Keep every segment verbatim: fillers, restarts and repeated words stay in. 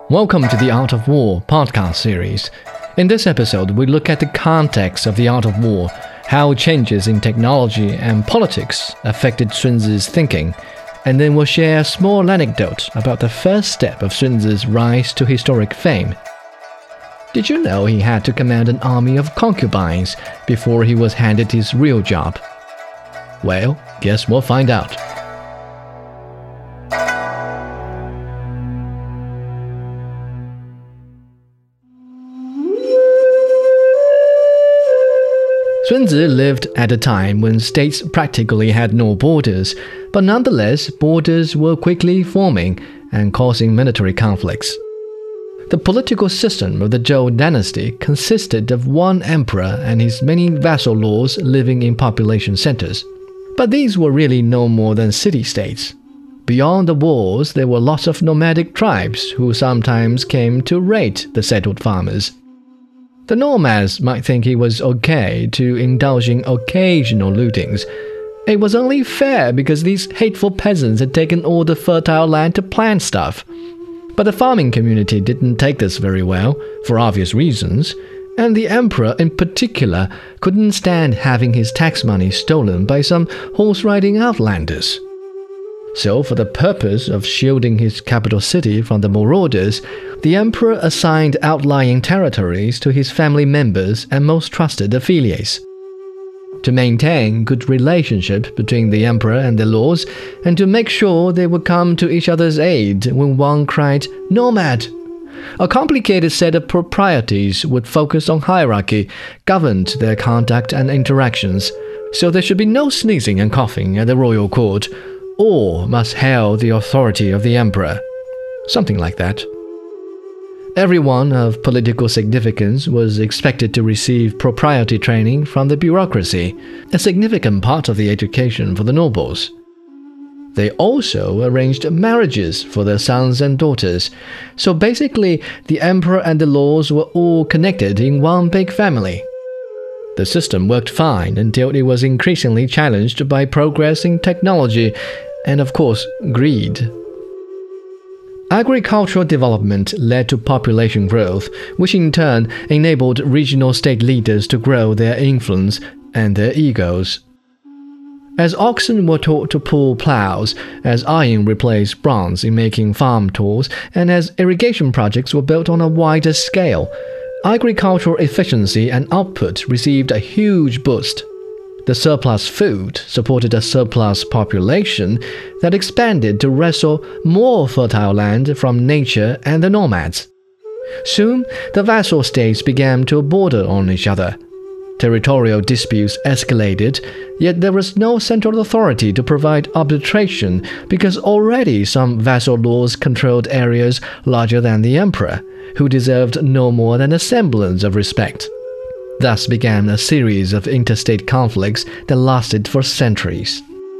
Welcome to the Art of War podcast series. In this episode, we look at the context of the art of war, how changes in technology and politics affected Sunzi's thinking, and then we'll share a small anecdote about the first step of Sunzi's rise to historic fame. Did you know he had to command an army of concubines before he was handed his real job? Well, guess we'll find out. Sunzi lived at a time when states practically had no borders, but nonetheless borders were quickly forming and causing military conflicts. The political system of the Zhou dynasty consisted of one emperor and his many vassal lords living in population centers. But these were really no more than city-states. Beyond the walls, there were lots of nomadic tribes who sometimes came to raid the settled farmers. The nomads might think it was okay to indulge in occasional lootings. It was only fair because these hateful peasants had taken all the fertile land to plant stuff. But the farming community didn't take this very well, for obvious reasons, and the emperor in particular couldn't stand having his tax money stolen by some horse-riding outlanders. So, for the purpose of shielding his capital city from the marauders, the emperor assigned outlying territories to his family members and most trusted affiliates. To maintain good relationship between the emperor and the lords, and to make sure they would come to each other's aid when one cried, "Nomad!" A complicated set of proprieties would focus on hierarchy, governed their conduct and interactions, so there should be no sneezing and coughing at the royal court. All must hail the authority of the emperor. Something like that. Everyone of political significance was expected to receive propriety training from the bureaucracy, a significant part of the education for the nobles. They also arranged marriages for their sons and daughters, so basically the emperor and the lords were all connected in one big family. The system worked fine until it was increasingly challenged by progress in technology and, of course, greed. Agricultural development led to population growth, which in turn enabled regional state leaders to grow their influence and their egos. As oxen were taught to pull plows, as iron replaced bronze in making farm tools, and as irrigation projects were built on a wider scale, agricultural efficiency and output received a huge boost. The surplus food supported a surplus population that expanded to wrestle more fertile land from nature and the nomads. Soon, the vassal states began to border on each other. Territorial disputes escalated, yet there was no central authority to provide arbitration because already some vassal lords controlled areas larger than the emperor, who deserved no more than a semblance of respect. Thus began a series of interstate conflicts that lasted for centuries.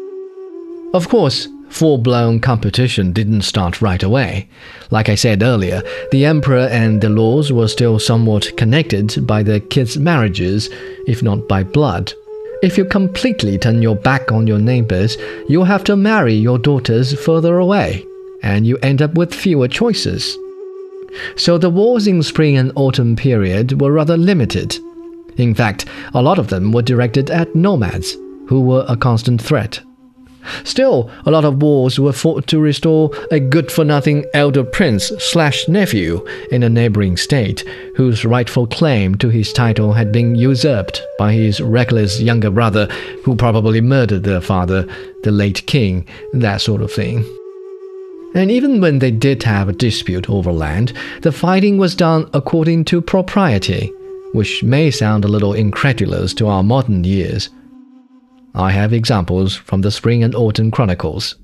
Of course, full-blown competition didn't start right away. Like I said earlier, the emperor and the lords were still somewhat connected by their kids' marriages, if not by blood. If you completely turn your back on your neighbors, you'll have to marry your daughters further away, and you end up with fewer choices. So the wars in spring and autumn period were rather limited. In fact, a lot of them were directed at nomads, who were a constant threat. Still, a lot of wars were fought to restore a good-for-nothing elder prince slash nephew in a neighboring state, whose rightful claim to his title had been usurped by his reckless younger brother, who probably murdered their father, the late king, that sort of thing. And even when they did have a dispute over land, the fighting was done according to propriety, which may sound a little incredulous to our modern ears. I have examples from the Spring and Autumn Chronicles.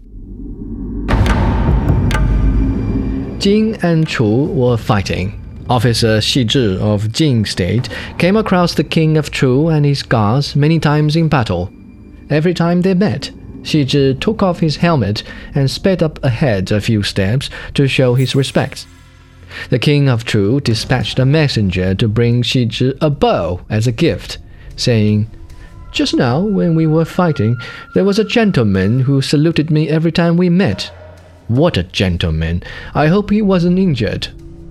Jin and Chu were fighting. Officer Xi Zhi of Jin State came across the king of Chu and his guards many times in battle. Every time they met, Xi Zhi took off his helmet and sped up ahead a few steps to show his respect. The king of Chu dispatched a messenger to bring Xi Zhi a bow as a gift, saying, "Just now, when we were fighting, there was a gentleman who saluted me every time we met. What a gentleman! I hope he wasn't injured.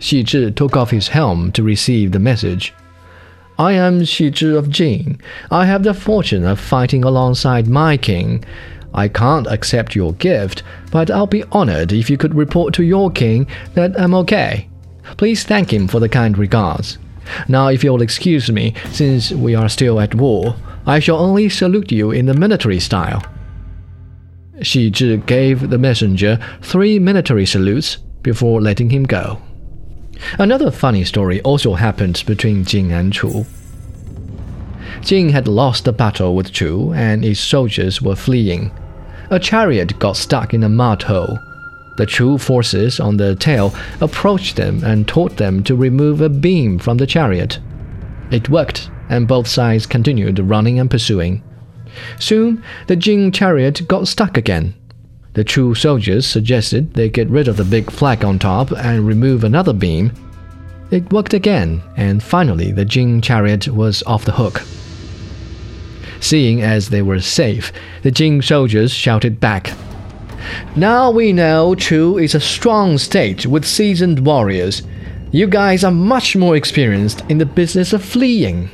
Xi Zhi took off his helm to receive the message. I am Xi Zhi of Jing. I have the fortune of fighting alongside my king. I can't accept your gift, but I'll be honored if you could report to your king that I'm okay. Please thank him for the kind regards. Now, if you'll excuse me, since we are still at war, I shall only salute you in the military style. Xi Zhi gave the messenger three military salutes before letting him go. Another funny story also happened between Jing and Chu. Jing had lost the battle with Chu, and his soldiers were fleeing. A chariot got stuck in a mud hole. The Chu forces on the tail approached them and told them to remove a beam from the chariot. It worked, and both sides continued running and pursuing. Soon, the Jing chariot got stuck again. The Chu soldiers suggested they get rid of the big flag on top and remove another beam. It worked again, and finally the Jing chariot was off the hook. Seeing as they were safe, the Jing soldiers shouted back, "Now we know Chu is a strong state with seasoned warriors. You guys are much more experienced in the business of fleeing."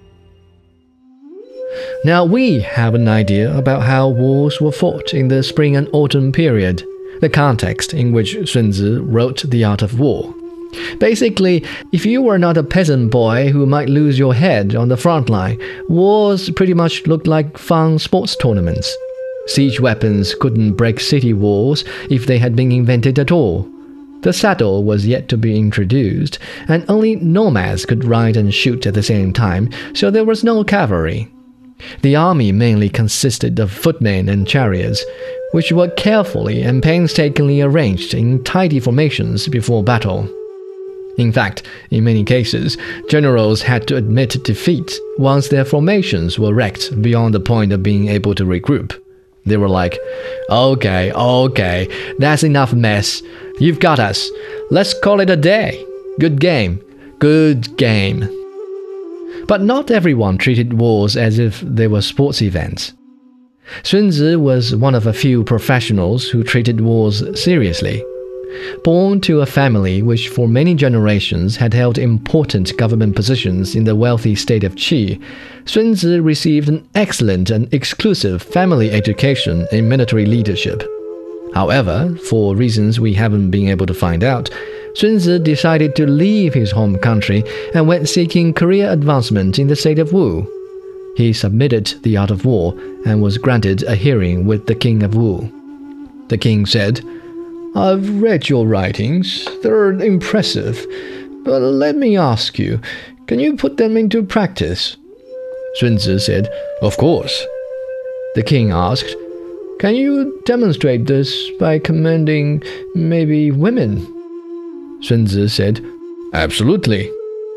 Now we have an idea about how wars were fought in the spring and autumn period, the context in which Sun Tzu wrote The Art of War. Basically, if you were not a peasant boy who might lose your head on the front line, wars pretty much looked like fun sports tournaments. Siege weapons couldn't break city walls if they had been invented at all. The saddle was yet to be introduced, and only nomads could ride and shoot at the same time, so there was no cavalry. The army mainly consisted of footmen and chariots, which were carefully and painstakingly arranged in tidy formations before battle. In fact, in many cases, generals had to admit defeat once their formations were wrecked beyond the point of being able to regroup. They were like, "Okay, okay, that's enough mess. You've got us. Let's call it a day. Good game. Good game." But not everyone treated wars as if they were sports events. Sun Tzu was one of a few professionals who treated wars seriously. Born to a family which for many generations had held important government positions in the wealthy state of Qi, Sun Tzu received an excellent and exclusive family education in military leadership. However, for reasons we haven't been able to find out, Sun Tzu decided to leave his home country and went seeking career advancement in the state of Wu. He submitted The Art of War and was granted a hearing with the king of Wu. The king said, "I've read your writings. They're impressive. But let me ask you, can you put them into practice?" Sun Tzu said, "Of course." The king asked, "Can you demonstrate this by commanding maybe women?" Sun Tzu said, "Absolutely."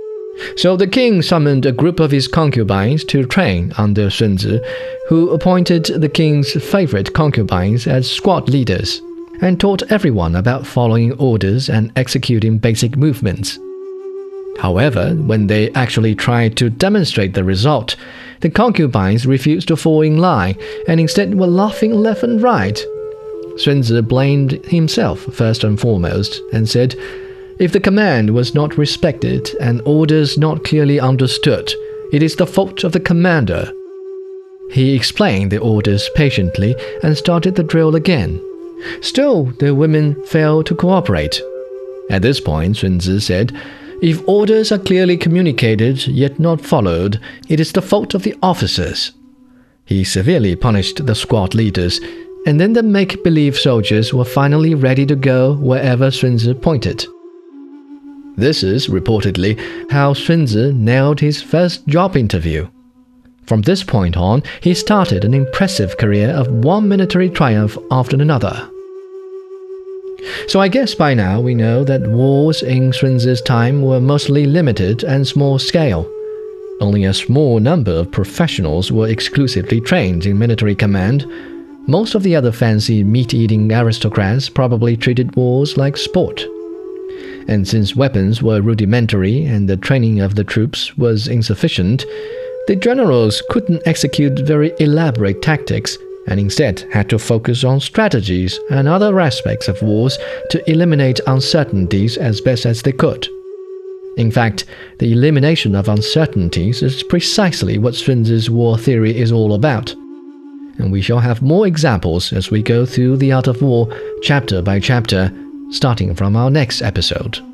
So the king summoned a group of his concubines to train under Sun Tzu, who appointed the king's favorite concubines as squad leaders, and taught everyone about following orders and executing basic movements. However, when they actually tried to demonstrate the result, the concubines refused to fall in line and instead were laughing left and right. Sun Tzu blamed himself first and foremost and said, "If the command was not respected and orders not clearly understood, it is the fault of the commander." He explained the orders patiently and started the drill again. Still, the women failed to cooperate. At this point, Sun Tzu said, "If orders are clearly communicated yet not followed, it is the fault of the officers." He severely punished the squad leaders, and then the make-believe soldiers were finally ready to go wherever Sun Tzu pointed. This is, reportedly, how Sun Tzu nailed his first job interview. From this point on, he started an impressive career of one military triumph after another. So I guess by now we know that wars in Sun Tzu's time were mostly limited and small-scale. Only a small number of professionals were exclusively trained in military command. Most of the other fancy meat-eating aristocrats probably treated wars like sport. And since weapons were rudimentary and the training of the troops was insufficient, the generals couldn't execute very elaborate tactics and instead had to focus on strategies and other aspects of wars to eliminate uncertainties as best as they could. In fact, the elimination of uncertainties is precisely what Sun's war theory is all about. And we shall have more examples as we go through The Art of War chapter by chapter, starting from our next episode.